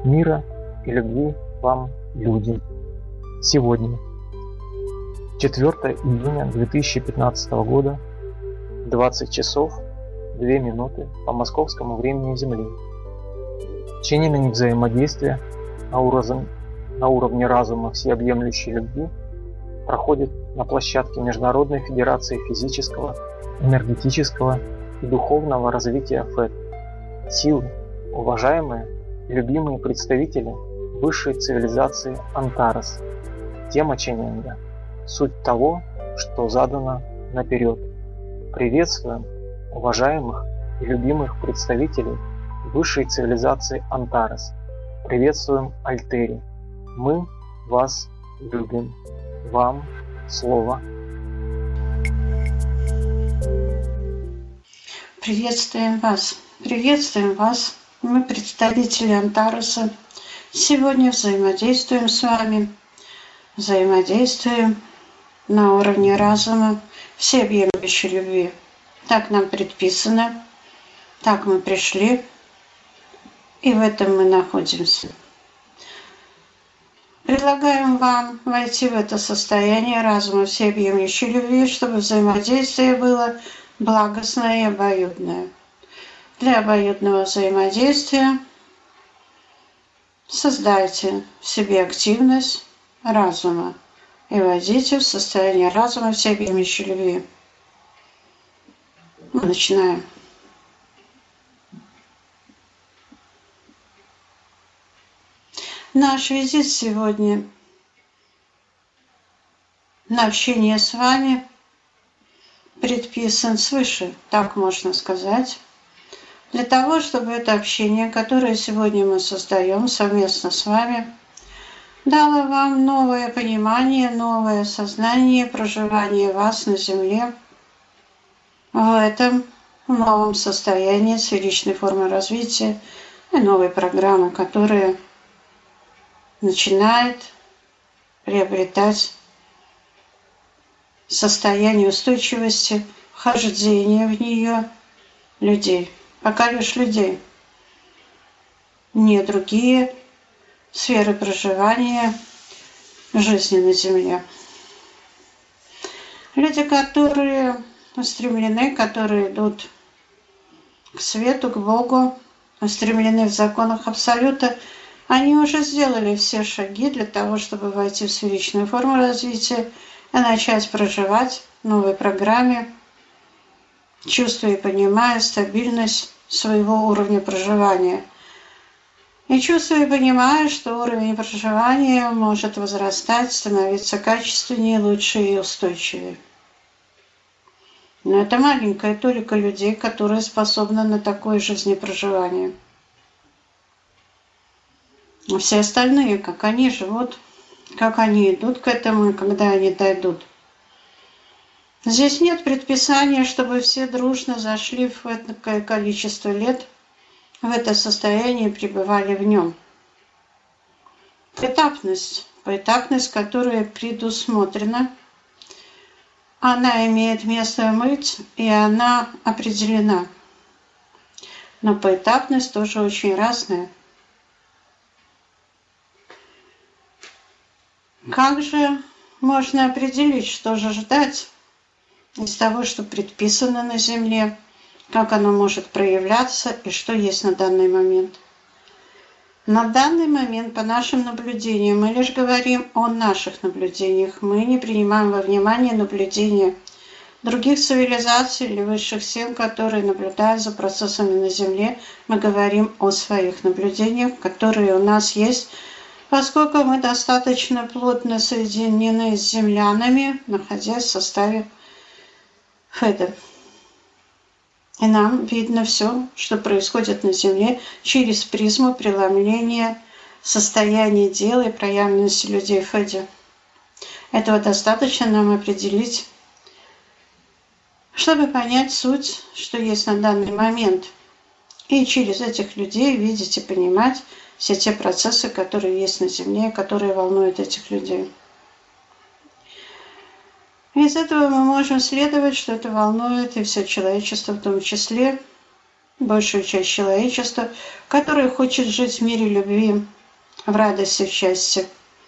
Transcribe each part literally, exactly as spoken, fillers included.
Мира и любви вам, люди! Сегодня, четвёртое июня две тысячи пятнадцатого года, двадцать часов две минуты по московскому времени Земли. Чинение взаимодействия на уровне, на уровне разума всеобъемлющей любви проходит на площадке Международной Федерации Физического, Энергетического и Духовного Развития ФЭД. Силы, уважаемые и любимые представители высшей цивилизации Антарес. Тема ченнинга – суть того, что задано наперед. Приветствуем уважаемых и любимых представителей высшей цивилизации Антарес. Приветствуем Альтери. Мы вас любим. Вам слово. Приветствуем вас. Приветствуем вас. Мы представители Антареса. Сегодня взаимодействуем с вами. Взаимодействуем на уровне разума всеобъемлющей любви. Так нам предписано. Так мы пришли. И в этом мы находимся. Предлагаем вам войти в это состояние разума всеобъемлющей любви, чтобы взаимодействие было благостное и обоюдное. Для обоюдного взаимодействия создайте в себе активность разума и войдите в состояние разума всеобъемлющей любви. Мы начинаем. Наш визит сегодня на общение с вами предписан свыше, так можно сказать, для того, чтобы это общение, которое сегодня мы создаем совместно с вами, дало вам новое понимание, новое сознание, проживание вас на Земле в этом новом состоянии сферичной формы развития и новой программы, которая начинает приобретать состояние устойчивости, вхождения в нее людей. Пока лишь людей. Не другие сферы проживания жизни на Земле. Люди, которые устремлены, которые идут к свету, к Богу, устремлены в законах Абсолюта, они уже сделали все шаги для того, чтобы войти в сферичную форму развития и начать проживать в новой программе, чувствуя и понимая стабильность своего уровня проживания. И чувствуя и понимая, что уровень проживания может возрастать, становиться качественнее, лучше и устойчивее. Но это маленькая толика людей, которые способны на такое жизнепроживание. А все остальные, как они живут, как они идут к этому и когда они дойдут. Здесь нет предписания, чтобы все дружно зашли в это количество лет, в это состояние и пребывали в нем. Поэтапность, поэтапность, которая предусмотрена, она имеет место быть, и она определена. Но поэтапность тоже очень разная. Как же можно определить, что же ждать из того, что предписано на Земле, как оно может проявляться и что есть на данный момент? На данный момент, по нашим наблюдениям, мы лишь говорим о наших наблюдениях. Мы не принимаем во внимание наблюдения других цивилизаций или высших сил, которые наблюдают за процессами на Земле. Мы говорим о своих наблюдениях, которые у нас есть, поскольку мы достаточно плотно соединены с землянами, находясь в составе ФЭДа. И нам видно все, что происходит на Земле через призму преломления состояния дела и проявленности людей в ФЭДе. Этого достаточно нам определить, чтобы понять суть, что есть на данный момент. И через этих людей видеть и понимать все те процессы, которые есть на Земле, которые волнуют этих людей. Из этого мы можем следовать, что это волнует и все человечество в том числе, большую часть человечества, которое хочет жить в мире любви, в радости, в счастье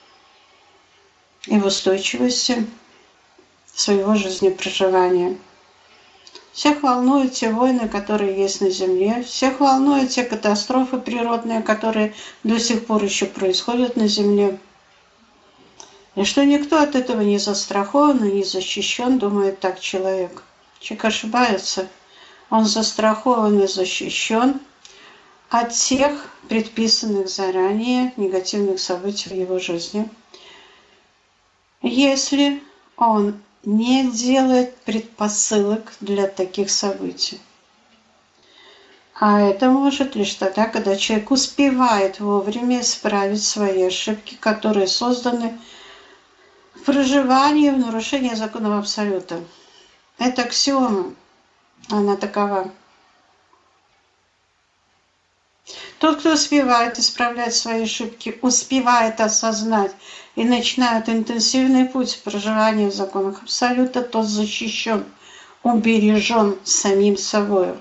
и в устойчивости своего жизнепроживания. Всех волнуют те войны, которые есть на Земле, всех волнуют те катастрофы природные, которые до сих пор еще происходят на Земле. И что никто от этого не застрахован и не защищен, думает так человек. Человек ошибается. Он застрахован и защищен от всех предписанных заранее негативных событий в его жизни, если он не делает предпосылок для таких событий. А это может лишь тогда, когда человек успевает вовремя исправить свои ошибки, которые созданы в проживании, в нарушении законов Абсолюта. Это аксиома, она такова. Тот, кто успевает исправлять свои ошибки, успевает осознать и начинает интенсивный путь проживания в законах Абсолюта, тот защищен, убережен самим собой.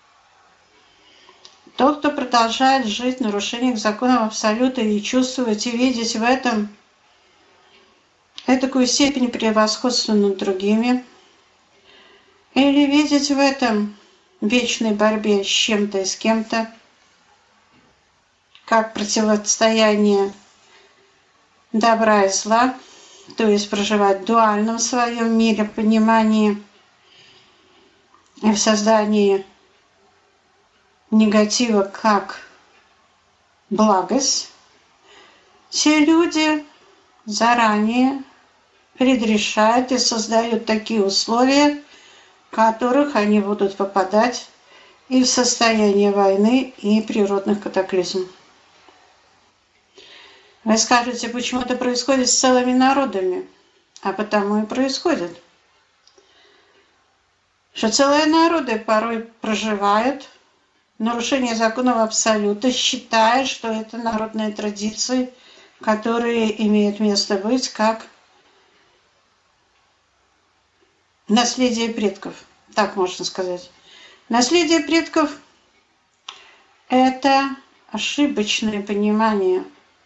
Тот, кто продолжает жить в нарушениях законов Абсолюта и чувствовать и видеть в этом этакую степень превосходства над другими, или видеть в этом вечной борьбе с чем-то и с кем-то, как противостояние добра и зла, то есть проживать в дуальном своем мире, понимании и в создании негатива как благость, все люди заранее предрешают и создают такие условия, в которых они будут попадать и в состояние войны и природных катаклизмов. Вы скажете, почему это происходит с целыми народами? А потому и происходит. Что целые народы порой проживают нарушение законов Абсолюта, считая, что это народные традиции, которые имеют место быть как наследие предков, так можно сказать. Наследие предков – это ошибочное понимание.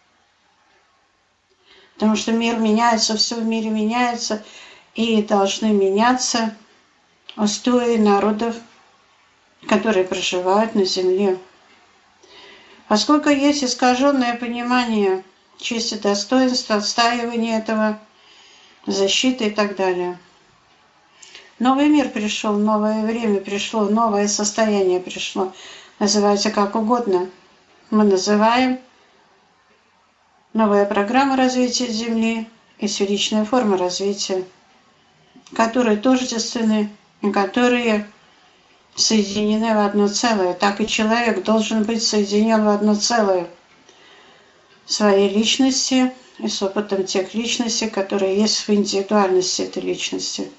Потому что мир меняется, все в мире меняется, и должны меняться устои народов, которые проживают на Земле. Поскольку есть искаженное понимание чести, достоинства, отстаивания этого, защиты и так далее. Новый мир пришел, новое время пришло, новое состояние пришло. Называйте как угодно. Мы называем новая программа развития Земли и сферичная форма развития, которые тождественны и которые соединены в одно целое. Так и человек должен быть соединен в одно целое своей личности и с опытом тех личностей, которые есть в индивидуальности этой личности.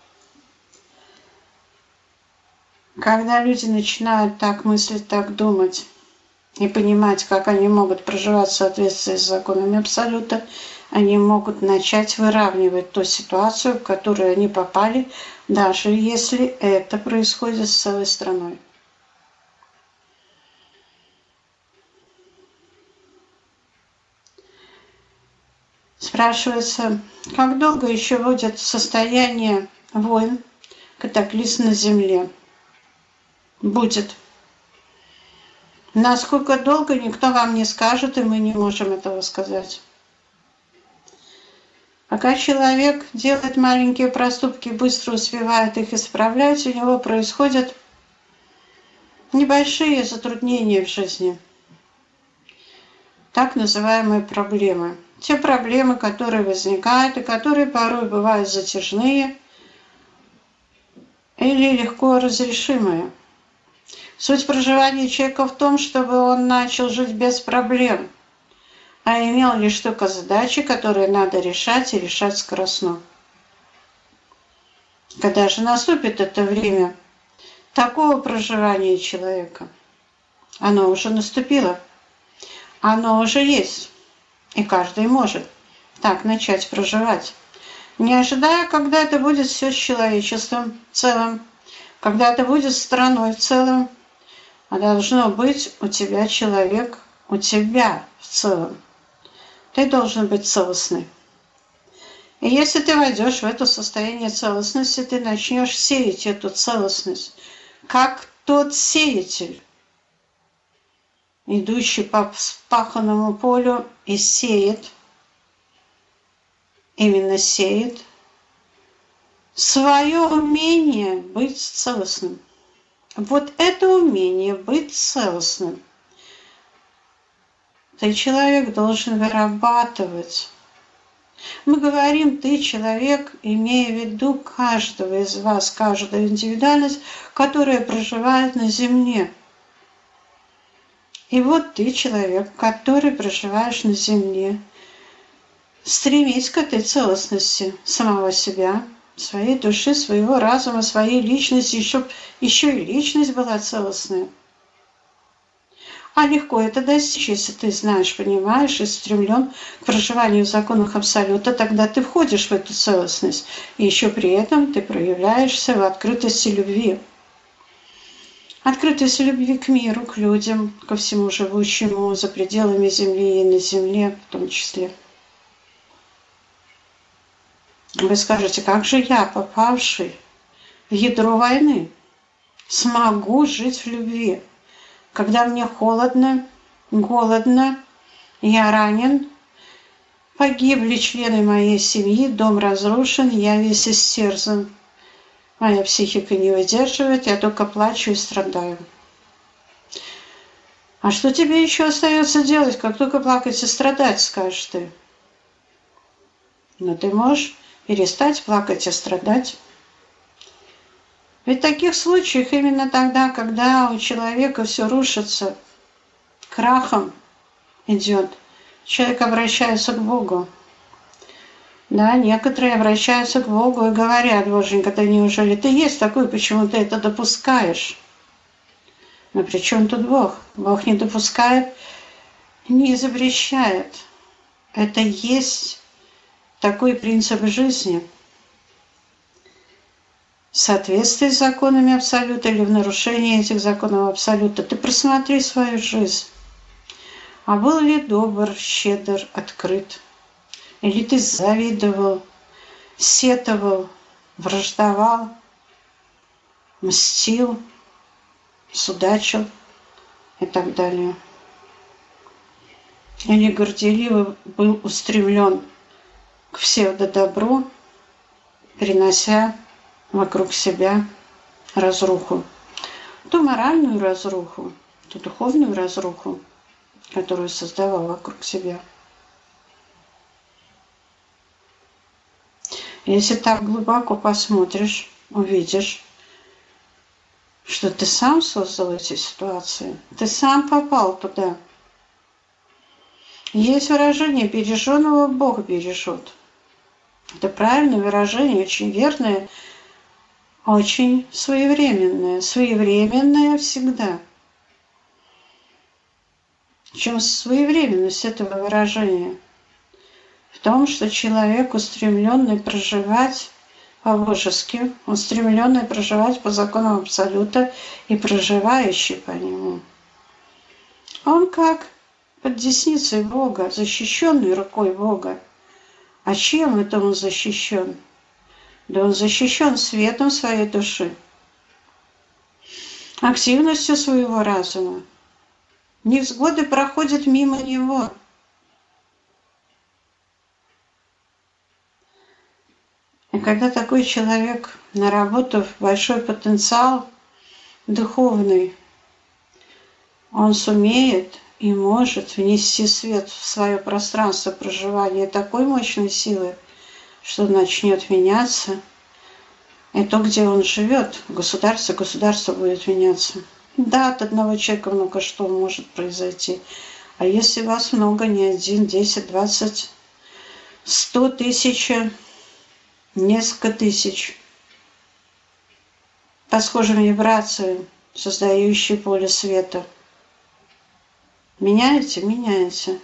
Когда люди начинают так мыслить, так думать и понимать, как они могут проживать в соответствии с законами Абсолюта, они могут начать выравнивать ту ситуацию, в которую они попали, даже если это происходит с целой страной. Спрашивается, как долго еще будет состояние войн, катаклизм на Земле? Будет. Насколько долго, никто вам не скажет, и мы не можем этого сказать. Пока человек делает маленькие проступки, быстро успевает их исправлять, у него происходят небольшие затруднения в жизни. Так называемые проблемы. Те проблемы, которые возникают и которые порой бывают затяжные или легко разрешимые. Суть проживания человека в том, чтобы он начал жить без проблем, а имел лишь только задачи, которые надо решать и решать скоростно. Когда же наступит это время такого проживания человека, оно уже наступило, оно уже есть, и каждый может так начать проживать, не ожидая, когда это будет все с человечеством в целом, когда это будет с страной в целом, а должно быть у тебя человек, у тебя в целом. Ты должен быть целостный. И если ты войдешь в это состояние целостности, ты начнешь сеять эту целостность, как тот сеятель, идущий по вспаханному полю и сеет, именно сеет, свое умение быть целостным. Вот это умение быть целостным ты, человек, должен вырабатывать. Мы говорим «ты, человек», имея в виду каждого из вас, каждую индивидуальность, которая проживает на земле. И вот ты, человек, который проживаешь на земле, стремись к этой целостности самого себя, своей души, своего разума, своей личности, еще, еще и личность была целостная. А легко это достичь, если ты знаешь, понимаешь и стремлен к проживанию в законах Абсолюта, тогда ты входишь в эту целостность, и еще при этом ты проявляешься в открытости любви. Открытость любви к миру, к людям, ко всему живущему за пределами Земли и на Земле в том числе. Вы скажете, как же я, попавший в ядро войны, смогу жить в любви, когда мне холодно, голодно, я ранен, погибли члены моей семьи, дом разрушен, я весь истерзан. Моя психика не выдерживает, я только плачу и страдаю. А что тебе еще остается делать, как только плакать и страдать, скажешь ты? Но ты можешь перестать плакать и страдать. Ведь в таких случаях именно тогда, когда у человека все рушится, крахом идет, человек обращается к Богу. Да, некоторые обращаются к Богу и говорят: Боженька, да неужели ты есть такой, почему ты это допускаешь? Но при чем тут Бог? Бог не допускает, не запрещает. Это есть такой принцип жизни. В соответствии с законами Абсолюта или в нарушении этих законов Абсолюта ты просмотри свою жизнь. А был ли добр, щедр, открыт? Или ты завидовал, сетовал, враждовал, мстил, судачил и так далее? Или горделиво был устремлен к псевдодобру, принося вокруг себя разруху, ту моральную разруху, ту духовную разруху, которую создавал вокруг себя. Если так глубоко посмотришь, увидишь, что ты сам создал эти ситуации, ты сам попал туда. Есть выражение «береженого Бог бережет». Это правильное выражение, очень верное, очень своевременное. Своевременное всегда. В чем своевременность этого выражения? В том, что человек, устремленный проживать по-божески, устремленный проживать по законам Абсолюта и проживающий по нему, он как под десницей Бога, защищенный рукой Бога. А чем это он защищен? Да он защищен светом своей души, активностью своего разума. Невзгоды проходят мимо него. И когда такой человек, наработав большой потенциал духовный, он сумеет и может внести свет в свое пространство проживания такой мощной силы, что начнет меняться, и то, где он живет, государство, государство будет меняться. Да, от одного человека много что может произойти. А если вас много, не один, десять, двадцать, сто тысяч, несколько тысяч, по схожим вибрациям, создающие поле света. Меняете? Меняете.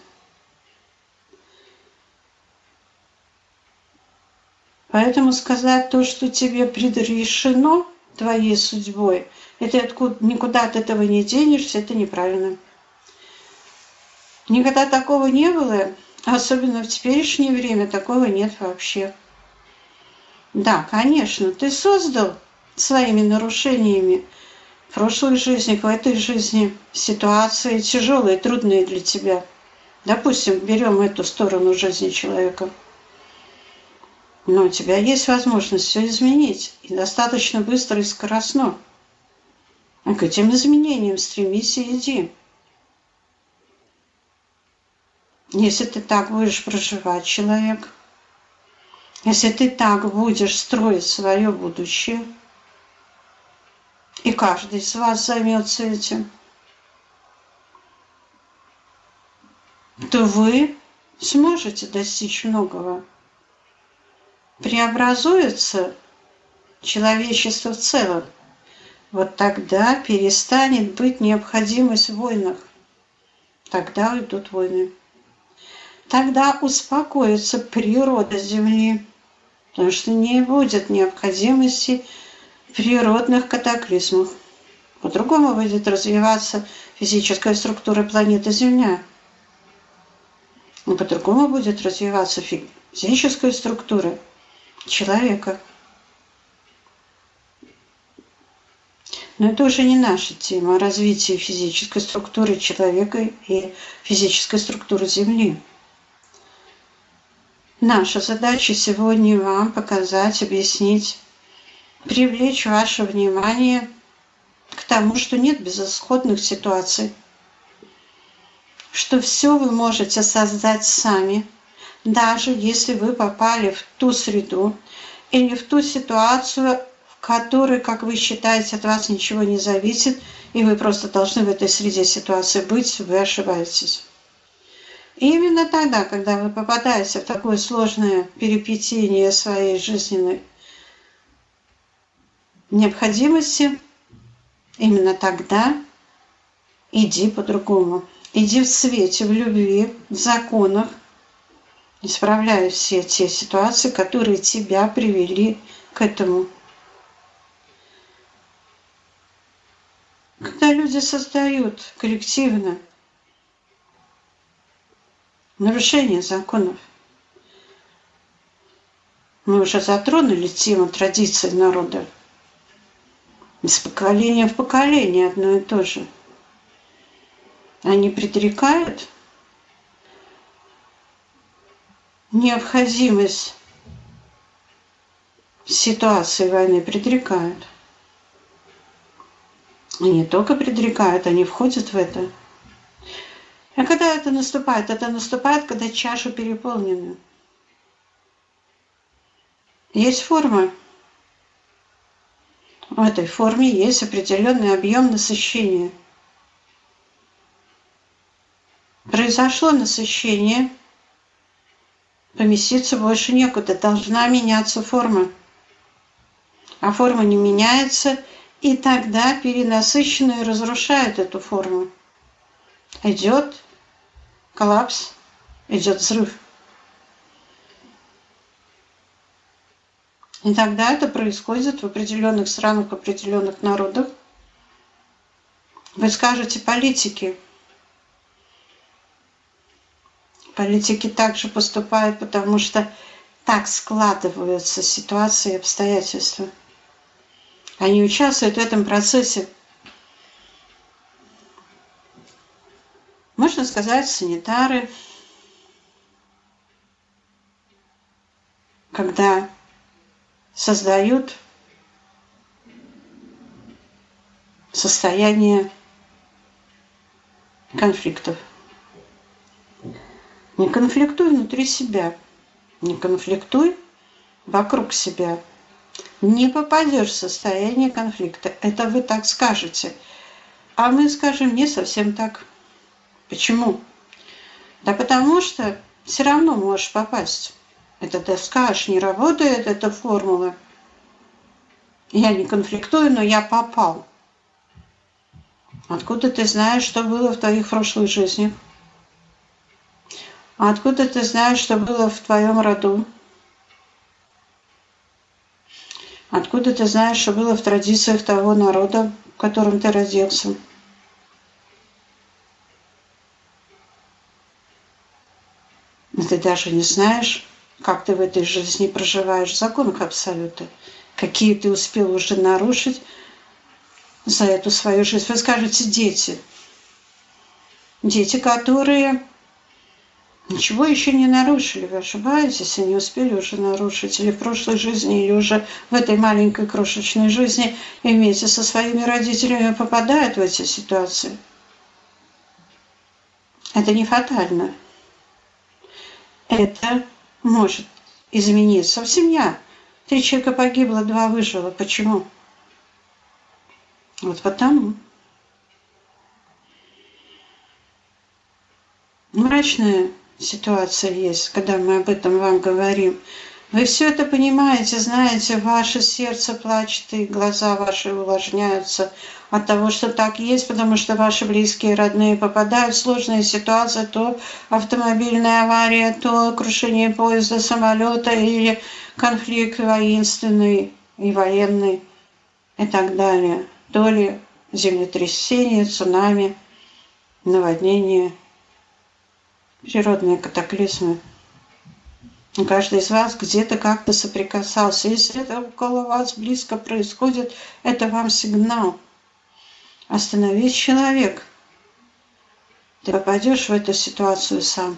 Поэтому сказать то, что тебе предрешено твоей судьбой, и ты откуда, никуда от этого не денешься, это неправильно. Никогда такого не было, особенно в теперешнее время такого нет вообще. Да, конечно, ты создал своими нарушениями в прошлой жизни, в этой жизни ситуации тяжелые, трудные для тебя. Допустим, берем эту сторону жизни человека. Но у тебя есть возможность все изменить, и достаточно быстро и скоростно. А к этим изменениям стремись и иди. Если ты так будешь проживать, человек, если ты так будешь строить свое будущее, и каждый из вас займется этим, то вы сможете достичь многого. Преобразуется человечество в целом. Вот тогда перестанет быть необходимость в войнах. Тогда уйдут войны. Тогда успокоится природа Земли, потому что не будет необходимости в природных катаклизмах. По-другому будет развиваться физическая структура планеты Земля. И по-другому будет развиваться физическая структура человека. Но это уже не наша тема, развитие физической структуры человека и физической структуры Земли. Наша задача сегодня вам показать, объяснить, привлечь ваше внимание к тому, что нет безысходных ситуаций, что все вы можете создать сами, даже если вы попали в ту среду или в ту ситуацию, в которой, как вы считаете, от вас ничего не зависит, и вы просто должны в этой среде ситуации быть, вы ошибаетесь. И именно тогда, когда вы попадаете в такое сложное перипетие своей жизненной необходимости, именно тогда иди по-другому. Иди в свете, в любви, в законах, исправляя все те ситуации, которые тебя привели к этому. Когда люди создают коллективно нарушение законов, мы уже затронули тему традиций народа. Из поколения в поколение одно и то же. Они предрекают необходимость ситуации войны, предрекают. И не только предрекают, они входят в это. А когда это наступает? Это наступает, когда чаша переполнена. Есть форма. В этой форме есть определенный объем насыщения. Произошло насыщение, поместиться больше некуда, должна меняться форма. А форма не меняется, и тогда перенасыщенное разрушает эту форму. Идет коллапс, идет взрыв. И тогда это происходит в определенных странах, в определенных народах. Вы скажете, политики. Политики также поступают, потому что так складываются ситуации и обстоятельства. Они участвуют в этом процессе. Можно сказать, санитары, когда создают состояние конфликтов. Не конфликтуй внутри себя, не конфликтуй вокруг себя. Не попадешь в состояние конфликта. Это вы так скажете. А мы скажем не совсем так. Почему? Да потому что все равно можешь попасть. Это ты скажешь, не работает эта формула. Я не конфликтую, но я попал. Откуда ты знаешь, что было в твоих прошлых жизнях? А откуда ты знаешь, что было в твоем роду? Откуда ты знаешь, что было в традициях того народа, в котором ты родился? Ты даже не знаешь, как ты в этой жизни проживаешь в законах абсолюта, какие ты успел уже нарушить за эту свою жизнь. Вы скажете, дети. Дети, которые ничего еще не нарушили. Вы ошибаетесь и не успели уже нарушить. Или в прошлой жизни, или уже в этой маленькой крошечной жизни и вместе со своими родителями попадают в эти ситуации. Это не фатально. Это может измениться. В семье три человека погибло, два выжило. Почему? Вот потому. Мрачная ситуация есть, когда мы об этом вам говорим. Вы все это понимаете, знаете, ваше сердце плачет, и глаза ваши увлажняются от того, что так есть, потому что ваши близкие, родные попадают в сложные ситуации, то автомобильная авария, то крушение поезда, самолета или конфликт воинственный и военный и так далее. То ли землетрясение, цунами, наводнение, природные катаклизмы. Каждый из вас где-то как-то соприкасался. Если это около вас близко происходит, это вам сигнал. Остановись, человек. Ты попадешь в эту ситуацию сам.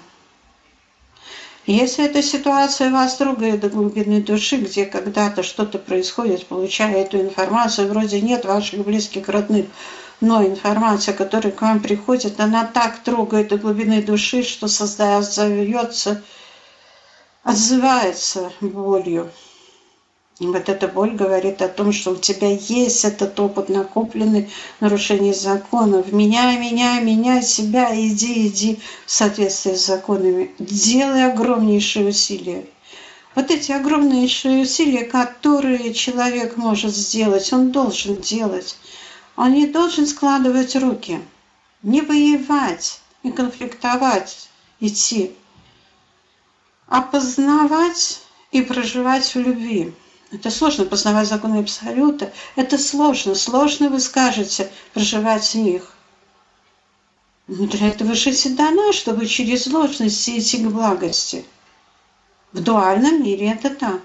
Если эта ситуация вас трогает до глубины души, где когда-то что-то происходит, получая эту информацию, вроде нет ваших близких, родных, но информация, которая к вам приходит, она так трогает до глубины души, что создается, отзывается болью. И вот эта боль говорит о том, что у тебя есть этот опыт накопленный нарушений законов. Меняй, меняй, меняй себя, иди, иди в соответствии с законами. Делай огромнейшие усилия. Вот эти огромнейшие усилия, которые человек может сделать, он должен делать. Он не должен складывать руки, не воевать, не конфликтовать, идти, а познавать и проживать в любви. Это сложно, познавать законы абсолюта. Это сложно. Сложно, вы скажете, проживать в них. Но для этого жизнь и дана, чтобы через сложности идти к благости. В дуальном мире это так.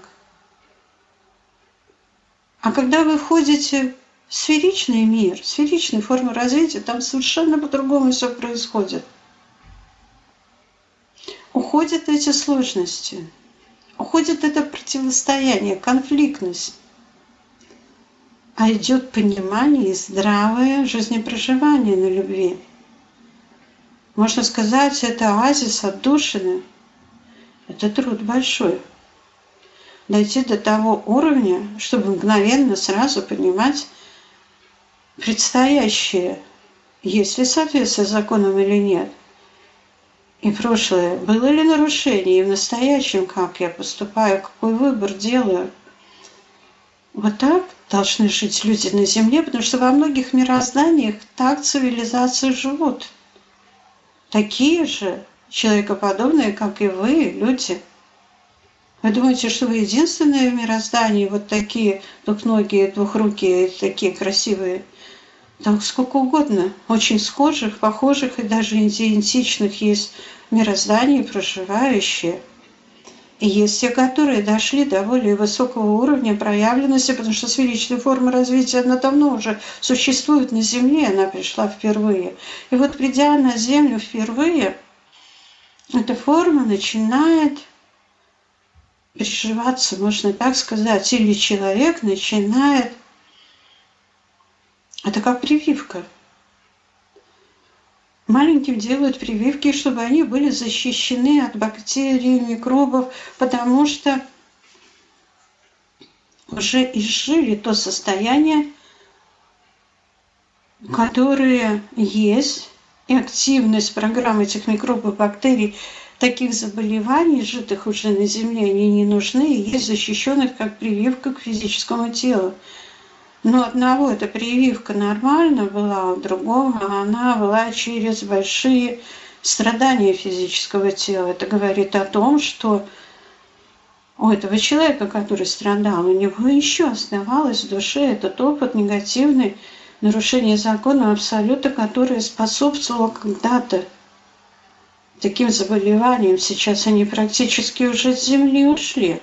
А когда вы входите в сферичный мир, сферичную форму развития, там совершенно по-другому все происходит. Уходят эти сложности. Уходит это противостояние, конфликтность, а идет понимание и здравое жизнепроживание на любви. Можно сказать, это оазис отдушины. Это труд большой. Дойти до того уровня, чтобы мгновенно сразу понимать предстоящее, есть ли соответствие законам или нет. И прошлое, было ли нарушение, и в настоящем, как я поступаю, какой выбор делаю. Вот так должны жить люди на Земле, потому что во многих мирозданиях так цивилизации живут. Такие же человекоподобные, как и вы, люди. Вы думаете, что вы единственные в мироздании, вот такие двухногие, двухрукие, такие красивые? Там сколько угодно, очень схожих, похожих и даже идентичных есть в мироздании проживающие. И есть те, которые дошли до более высокого уровня проявленности, потому что сферичная форма развития, она давно уже существует на Земле, она пришла впервые. И вот придя на Землю впервые, эта форма начинает приживаться, можно так сказать, или человек начинает. Это как прививка. Маленьким делают прививки, чтобы они были защищены от бактерий, микробов, потому что уже изжили то состояние, которое есть, и активность программ этих микробов, бактерий, таких заболеваний, житых уже на Земле, они не нужны, и есть защищенных как прививка к физическому телу. Но одного эта прививка нормально была, у другого она была через большие страдания физического тела. Это говорит о том, что у этого человека, который страдал, у него еще оставалось в душе этот опыт негативный, нарушение закона абсолюта, которое способствовало когда-то таким заболеваниям. Сейчас они практически уже с Земли ушли.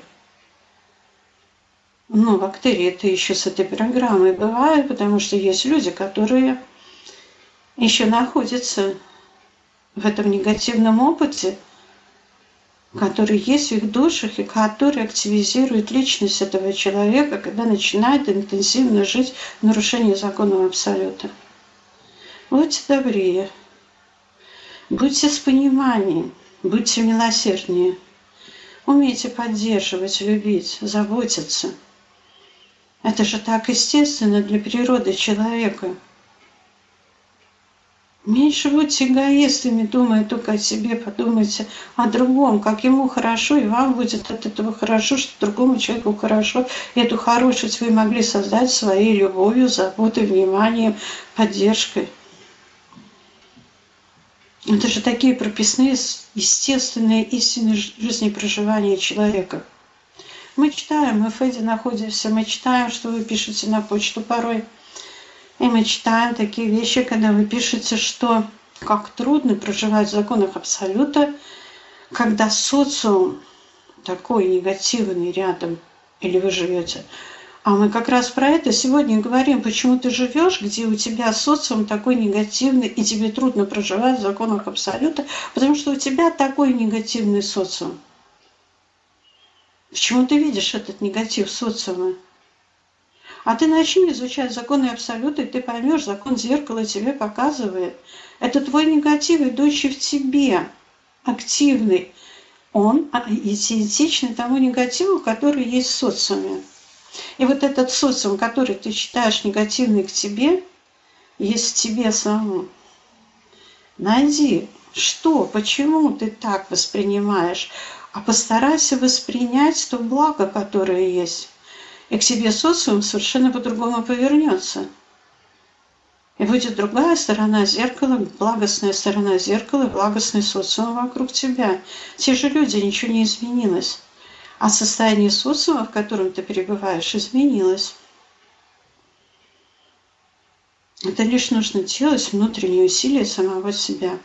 Но бактерии это еще с этой программой бывают, потому что есть люди, которые еще находятся в этом негативном опыте, который есть в их душах и который активизирует личность этого человека, когда начинает интенсивно жить в нарушении законов абсолюта. Будьте добрее, будьте с пониманием, будьте милосерднее, умейте поддерживать, любить, заботиться. Это же так естественно для природы человека. Меньше будьте эгоистами, думая только о себе, подумайте о другом, как ему хорошо, и вам будет от этого хорошо, что другому человеку хорошо. И эту хорошесть вы могли создать своей любовью, заботой, вниманием, поддержкой. Это же такие прописные, естественные истины жизни проживания человека. Мы читаем, мы в Феде находимся, мы читаем, что вы пишете на почту порой. И мы читаем такие вещи, когда вы пишете, что как трудно проживать в законах абсолюта, когда социум такой негативный рядом, или вы живете. А мы как раз про это сегодня говорим, почему ты живешь, где у тебя социум такой негативный, и тебе трудно проживать в законах абсолюта, потому что у тебя такой негативный социум. Почему ты видишь этот негатив социума? А ты начни изучать законы абсолюта, и ты поймешь, закон зеркала тебе показывает. Это твой негатив, идущий в тебе, активный. Он идентичный тому негативу, который есть в социуме. И вот этот социум, который ты считаешь негативный к тебе, есть в тебе самому. Найди, что, почему ты так воспринимаешь, а постарайся воспринять то благо, которое есть. И к тебе социум совершенно по-другому повернется. И будет другая сторона зеркала, благостная сторона зеркала, благостный социум вокруг тебя. Те же люди, ничего не изменилось. А состояние социума, в котором ты перебываешь, изменилось. Это лишь нужно делать внутренние усилия самого себя.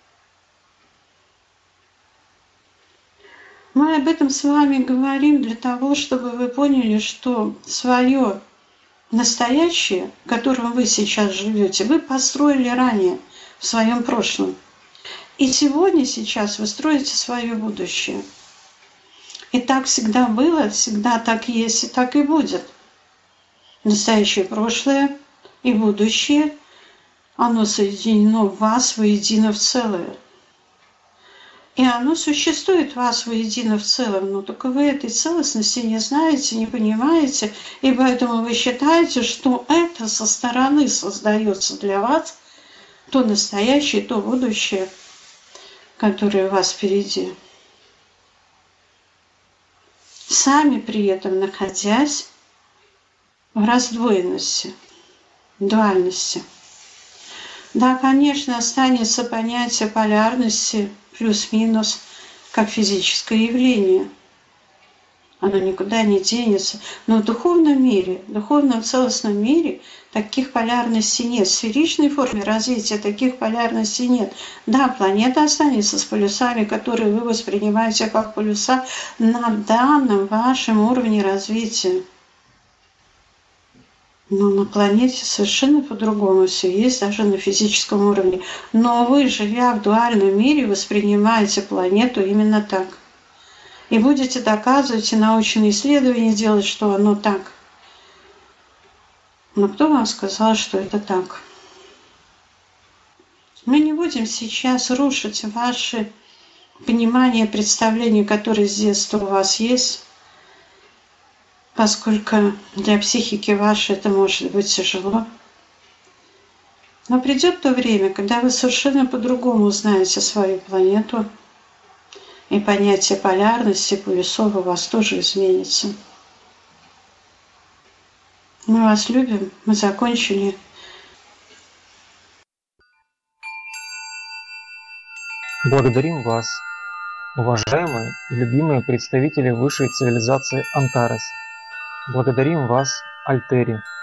Мы об этом с вами говорим для того, чтобы вы поняли, что свое настоящее, в котором вы сейчас живете, вы построили ранее в своем прошлом. И сегодня, сейчас вы строите свое будущее. И так всегда было, всегда так есть и так и будет. Настоящее, прошлое и будущее, оно соединено в вас воедино в целое. И оно существует в вас воедино в целом, но только вы этой целостности не знаете, не понимаете, и поэтому вы считаете, что это со стороны создается для вас, то настоящее, то будущее, которое у вас впереди. Сами при этом находясь в раздвоенности, дуальности. Да, конечно, останется понятие полярности плюс-минус как физическое явление. Оно никуда не денется. Но в духовном мире, в духовном целостном мире таких полярностей нет. В сферичной форме развития таких полярностей нет. Да, планета останется с полюсами, которые вы воспринимаете как полюса на данном вашем уровне развития. Но на планете совершенно по-другому все есть, даже на физическом уровне. Но вы, живя в дуальном мире, воспринимаете планету именно так. И будете доказывать и научные исследования делать, что оно так. Но кто вам сказал, что это так? Мы не будем сейчас рушить ваши понимания, представления, которые с детства у вас есть, поскольку для психики вашей это может быть тяжело. Но придет то время, когда вы совершенно по-другому узнаете свою планету, и понятие полярности, полюсов у вас тоже изменится. Мы вас любим, мы закончили. Благодарим вас Уважаемые и любимые представители высшей цивилизации Антарес, благодарим вас, Альтери,